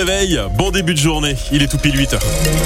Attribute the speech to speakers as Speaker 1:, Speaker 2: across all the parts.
Speaker 1: réveil, bon début de journée, il est tout pile 8h.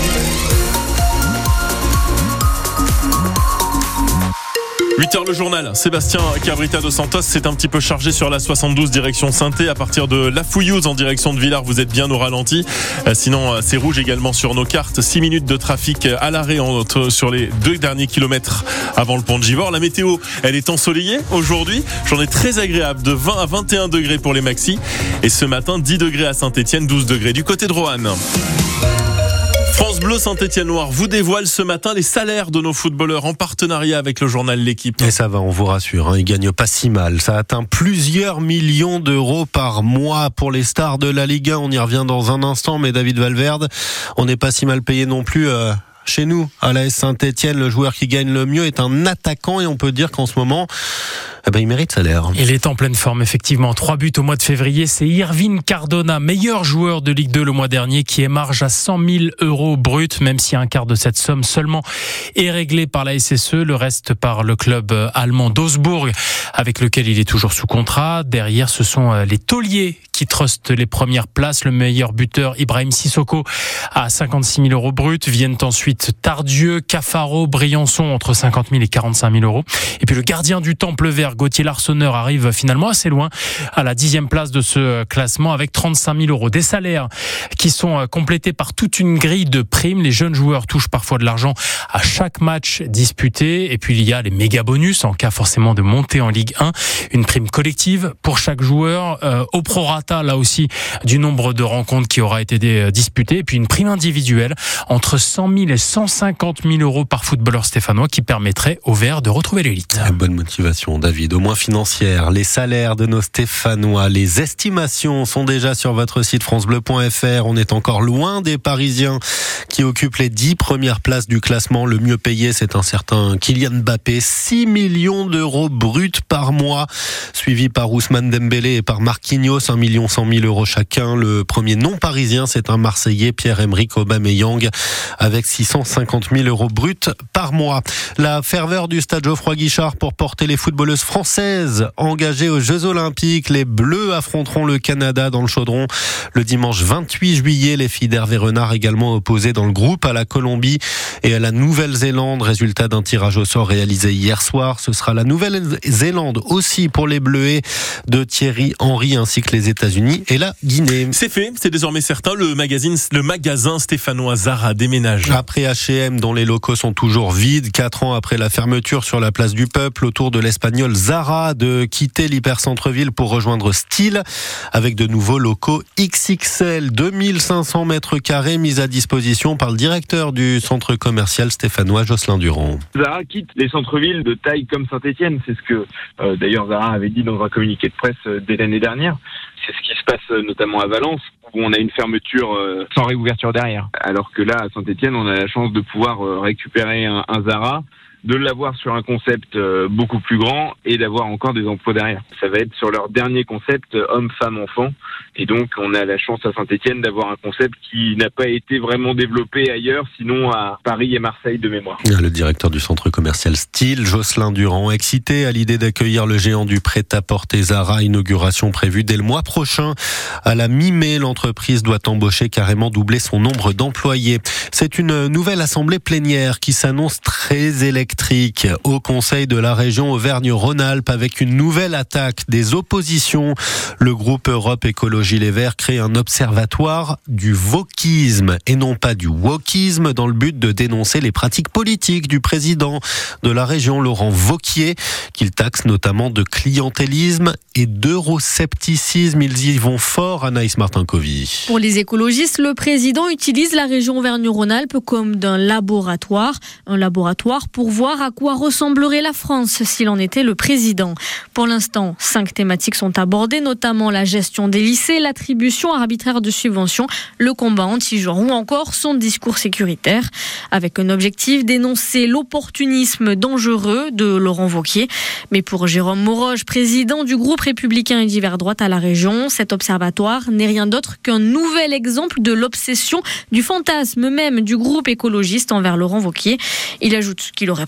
Speaker 1: « 8h le journal, Sébastien Cabrita dos Santos, c'est un petit peu chargé sur la 72 direction Saint-Thé. À partir de La Fouillouse en direction de Villars, vous êtes bien au ralenti. Sinon, c'est rouge également sur nos cartes. 6 minutes de trafic à l'arrêt sur les 2 derniers kilomètres avant le pont de Givors. La météo, elle est ensoleillée aujourd'hui. Journée très agréable de 20 à 21 degrés pour les maxis. Et ce matin, 10 degrés à Saint-Étienne, 12 degrés du côté de Roanne. France Bleu Saint-Étienne-Noir vous dévoile ce matin les salaires de nos footballeurs en partenariat avec le journal L'Équipe.
Speaker 2: Et ça va, on vous rassure, ils gagnent pas si mal. Ça atteint plusieurs millions d'euros par mois pour les stars de la Ligue 1. On y revient dans un instant, mais David Valverde, on n'est pas si mal payé non plus. Chez nous, à l'AS Saint-Étienne, le joueur qui gagne le mieux est un attaquant et on peut dire qu'en ce moment, il mérite salaire.
Speaker 3: Il est en pleine forme, effectivement. 3 buts au mois de février. C'est Irvine Cardona, meilleur joueur de Ligue 2 le mois dernier, qui émarge à 100 000 euros bruts, même si un quart de cette somme seulement est réglé par la SSE, le reste par le club allemand d'Augsbourg, avec lequel il est toujours sous contrat. Derrière, ce sont les tauliers qui trustent les premières places. Le meilleur buteur, Ibrahim Sissoko, à 56 000 euros bruts. Viennent ensuite Tardieu, Cafaro, Briançon, entre 50 000 et 45 000 euros. Et puis le gardien du Temple Vert, Gauthier Larsonneur, arrive finalement assez loin, à la 10e place de ce classement, avec 35 000 euros. Des salaires qui sont complétés par toute une grille de primes. Les jeunes joueurs touchent parfois de l'argent à chaque match disputé. Et puis il y a les méga bonus, en cas forcément de montée en Ligue 1. Une prime collective pour chaque joueur, au prorata, là aussi, du nombre de rencontres qui aura été disputées. Et puis une prime individuelle entre 100 000 et 150 000 euros par footballeur stéphanois, qui permettrait aux Verts de retrouver l'élite.
Speaker 2: Bonne motivation, David. Au moins financière, les salaires de nos Stéphanois, les estimations sont déjà sur votre site francebleu.fr. On est encore loin des Parisiens qui occupent les 10 premières places du classement. Le mieux payé, c'est un certain Kylian Mbappé, 6 millions d'euros bruts par mois, suivi par Ousmane Dembélé et par Marquinhos, 1 100 000 euros chacun. Le premier non parisien, c'est un Marseillais, Pierre-Emerick Aubameyang, avec 650 000 euros bruts par mois. La ferveur du stade Geoffroy-Guichard pour porter les footballeuses françaises engagées aux Jeux Olympiques. Les Bleus affronteront le Canada dans le Chaudron le dimanche 28 juillet. Les filles d'Hervé Renard également opposées dans le groupe à la Colombie et à la Nouvelle-Zélande. Résultat d'un tirage au sort réalisé hier soir. Ce sera la Nouvelle-Zélande aussi pour les Bleuets de Thierry Henry, ainsi que les États-Unis et la Guinée.
Speaker 1: C'est fait, c'est désormais certain. Le magasin stéphanois Zara déménage.
Speaker 2: Après H&M, dont les locaux sont toujours vides, 4 ans après la fermeture sur la place du Peuple, autour de l'Espagnol Zara de quitter l'hypercentre-ville pour rejoindre Style, avec de nouveaux locaux XXL, 2500 mètres carrés mis à disposition par le directeur du centre commercial stéphanois, Jocelyn Durand.
Speaker 4: Zara quitte les centres-villes de taille comme Saint-Étienne. C'est ce que d'ailleurs Zara avait dit dans un communiqué de presse dès l'année dernière. C'est ce qui se passe notamment à Valence, où on a une fermeture sans réouverture derrière. Alors que là, à Saint-Étienne, on a la chance de pouvoir récupérer un Zara, de l'avoir sur un concept beaucoup plus grand et d'avoir encore des emplois derrière. Ça va être sur leur dernier concept homme, femme, enfant. Et donc, on a la chance à Saint-Étienne d'avoir un concept qui n'a pas été vraiment développé ailleurs, sinon à Paris et Marseille de mémoire.
Speaker 2: Le directeur du centre commercial Style, Jocelyn Durand, excité à l'idée d'accueillir le géant du prêt-à-porter Zara, inauguration prévue dès le mois prochain. À la mi-mai, l'entreprise doit embaucher, carrément doubler son nombre d'employés. C'est une nouvelle assemblée plénière qui s'annonce très électrique au Conseil de la région Auvergne-Rhône-Alpes, avec une nouvelle attaque des oppositions. Le groupe Europe Écologie Les Verts crée un observatoire du wokisme et non pas du wokisme, dans le but de dénoncer les pratiques politiques du président de la région, Laurent Wauquiez, qu'il taxe notamment de clientélisme et d'euroscepticisme. Ils y vont fort, Anaïs Martin-Covy.
Speaker 5: Pour les écologistes, le président utilise la région Auvergne-Rhône-Alpes comme d'un laboratoire. Un laboratoire pour voir à quoi ressemblerait la France s'il en était le président. Pour l'instant, 5 thématiques sont abordées, notamment la gestion des lycées, l'attribution arbitraire de subventions, le combat anti-genre ou encore son discours sécuritaire. Avec un objectif, dénoncer l'opportunisme dangereux de Laurent Wauquiez. Mais pour Jérôme Mauroge, président du groupe républicain et divers droite à la région, cet observatoire n'est rien d'autre qu'un nouvel exemple de l'obsession, du fantasme même du groupe écologiste envers Laurent Wauquiez. Il ajoute qu'il aurait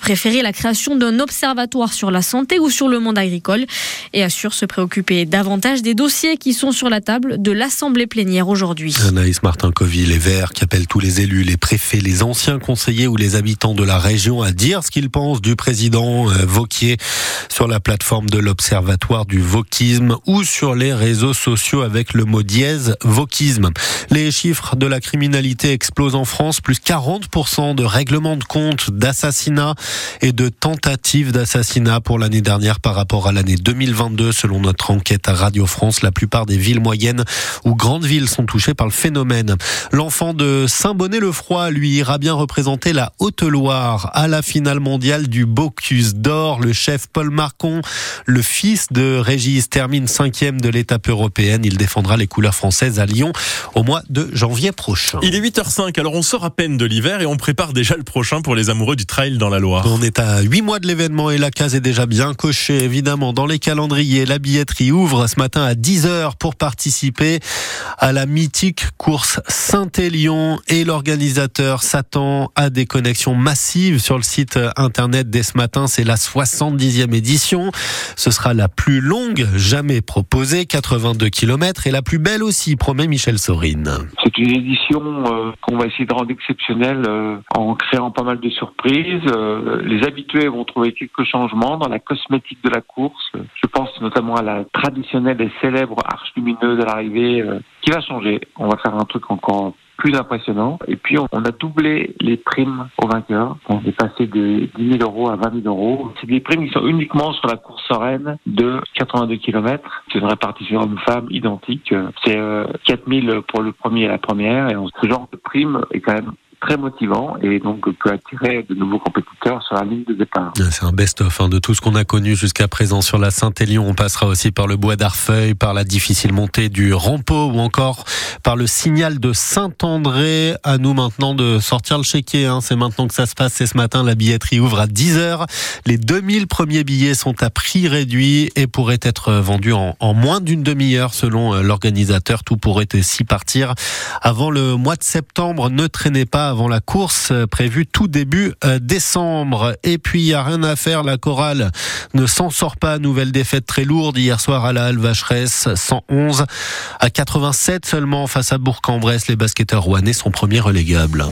Speaker 5: préféré la création d'un observatoire sur la santé ou sur le monde agricole et assure se préoccuper davantage des dossiers qui sont sur la table de l'Assemblée plénière aujourd'hui.
Speaker 2: Anaïs Martin-Covy, les Verts qui appellent tous les élus, les préfets, les anciens conseillers ou les habitants de la région à dire ce qu'ils pensent du président Wauquiez sur la plateforme de l'Observatoire du wokisme ou sur les réseaux sociaux avec le mot dièse wokisme. Les chiffres de la criminalité explosent en France, plus 40% de règlements de compte, d'assassinats et de tentatives d'assassinat pour l'année dernière par rapport à l'année 2022 selon notre enquête à Radio France. La plupart des villes moyennes ou grandes villes sont touchées par le phénomène. L'enfant de Saint-Bonnet-le-Froid, lui, ira bien représenter la Haute-Loire à la finale mondiale du Bocuse d'Or. Le chef Paul Marcon, le fils de Régis, termine 5e de l'étape européenne. Il défendra les couleurs françaises à Lyon au mois de janvier prochain.
Speaker 1: Il est 8h05, alors on sort à peine de l'hiver et on prépare déjà le prochain pour les amoureux du trail dans la Loire.
Speaker 2: On est à 8 mois de l'événement et la case est déjà bien cochée, évidemment, dans les calendriers. La billetterie ouvre ce matin à 10h pour participer à la mythique course Saint-Élion et l'organisateur s'attend à des connexions massives sur le site internet dès ce matin. C'est la 70e édition. Ce sera la plus longue jamais proposée, 82 km, et la plus belle aussi, promet Michel Sorine.
Speaker 6: C'est une édition qu'on va essayer de rendre exceptionnelle en créant pas mal de surprises. Les habitués vont trouver quelques changements dans la cosmétique de la course. Je pense notamment à la traditionnelle et célèbre arche lumineuse à l'arrivée qui va changer. On va faire un truc encore plus impressionnant. Et puis, on a doublé les primes aux vainqueurs. On est passé de 10 000 euros à 20 000 euros. C'est des primes qui sont uniquement sur la course sereine de 82 km. C'est une répartition homme-femme identique. C'est 4 000 pour le premier et la première. Et ce genre de prime est quand même très motivant et donc peut attirer de nouveaux compétiteurs sur la ligne de départ.
Speaker 2: C'est un best-of de tout ce qu'on a connu jusqu'à présent sur la Saint-Élion. On passera aussi par le bois d'Arfeuil, par la difficile montée du Rampeau ou encore par le signal de Saint-André. À nous maintenant de sortir le chéquier. C'est maintenant que ça se passe. C'est ce matin. La billetterie ouvre à 10h. Les 2000 premiers billets sont à prix réduit et pourraient être vendus en moins d'une demi-heure selon l'organisateur. Tout pourrait ainsi partir avant le mois de septembre. Ne traînez pas avant la course prévue tout début décembre. Et puis, il n'y a rien à faire. La chorale ne s'en sort pas. Nouvelle défaite très lourde hier soir à la Halle Vacheresse. 111 à 87 seulement face à Bourg-en-Bresse. Les basketteurs rouennais sont premiers relégables.